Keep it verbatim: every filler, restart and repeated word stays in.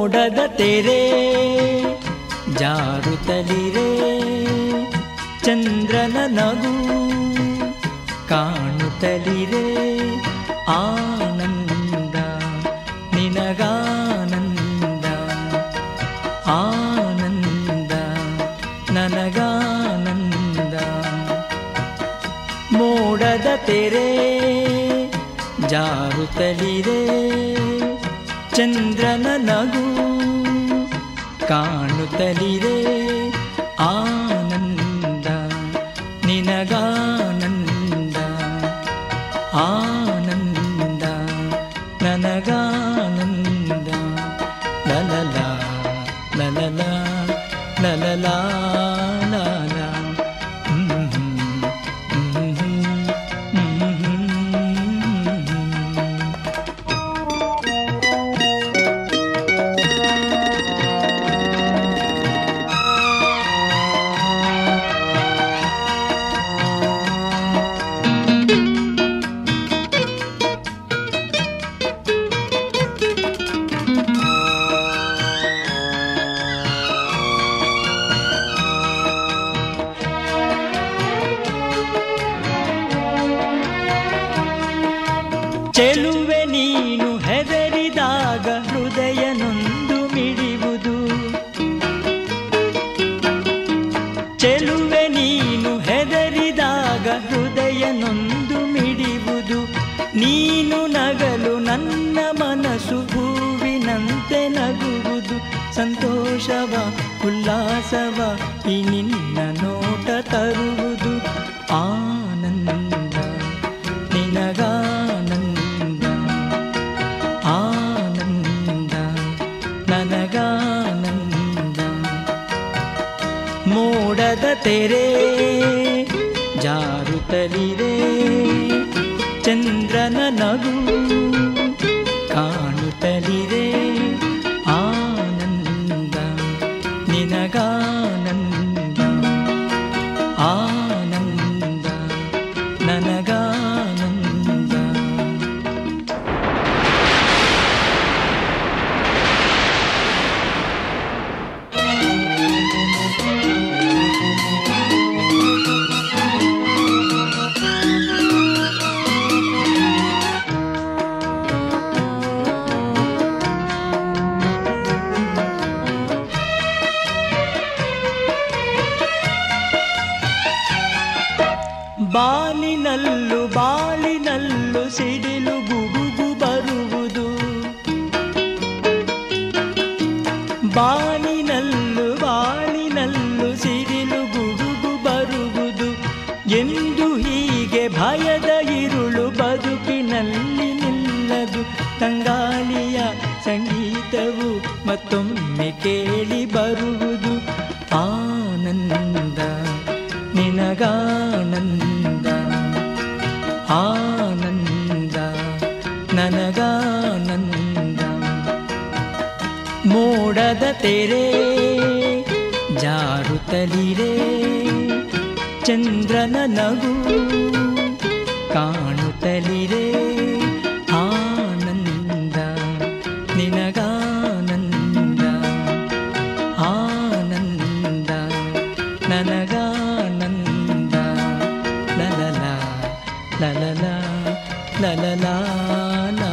ಮೋಡದ ತೆರೆ ಜಾರುತ್ತಲಿರೆ ಚಂದ್ರನ ನಗು ಕಾಣುತ್ತಲಿರೆ ಆನಂದ ನಿನಗಾನಂದ ಆನಂದ ನನಗಾನಂದ ಮೋಡದ ತೆರೆ ಜಾರುತ್ತಲಿರೆ ಚಂದ್ರನ ನಗು ಕಾಣುತ್ತಲಿರೆ ಆನಂದ ನಿನಗಾನಂದ ಆನಂದ ನನಗಾನಂದ ಲಲಲ ಲಲಲ ಲಲಲ ಲಲ ಚೆಲುವೆ ನೀನು ಹೆದರಿದಾಗ ಹೃದಯ ನೊಂದು ಮಿಡಿಯುವುದು ಚೆಲುವೆ ನೀನು ಹೆದರಿದಾಗ ಹೃದಯ ನೊಂದು ಮಿಡಿಯುವುದು ನೀನು ನಗಲು ನನ್ನ ಮನಸ್ಸು ಹೂವಿನಂತೆ ನಗುವುದು ಸಂತೋಷವ ಉಲ್ಲಾಸವ ಈ ನಿನ್ನ ನೋಟ ತರುವುದು ಆನಂದ ನಿನಗಾನಂದ ಆನಂದ ನನಗಾನಂದ ಮೋಡದ ತೆರೆ ಜಾರುತ್ತಲಿರೆ ಚಂದ್ರನ ನಗು ಕಾಣುತ್ತಲಿರೆ ಆನಂದ ನಿನಗಾನಂದ ಆನಂದ ನನಗಾನಂದ ಬಾಲಿನಲ್ಲು ಬಾಲಿನಲ್ಲು ಸಿಡಿಲು ಗುಡುಗು ಬರುವುದು ಬಾಲಿನಲ್ಲು ಬಾಲಿನಲ್ಲು ಸಿಡಿಲು ಗುಡುಗು ಬರುವುದು ಎಂದು ಹೀಗೆ ಭಯದ ಇರುಳು ಬದುಕಿನಲ್ಲಿ ನಿಲ್ಲದು ತಂಗಾಳಿಯ ಸಂಗೀತವು ಮತ್ತೊಮ್ಮೆ ಕೇಳಿ ಬರುವುದು ಆನಂದ ನಿನಗಾನಂದ ಆನಂದ ನನಗಾನಂದ ಮೋಡದ ತೆರೆ ಜಾರುತ್ತಲಿರೆ ಚಂದ್ರನ ನಗು ಕಾಣುತ್ತಲಿರೆ ಆನಂದ ನಿನಗಾನಂದ ಆನಂದ ನನಗಾನಂದ ಲಲಲ ಲಲಲ ಲಲಲ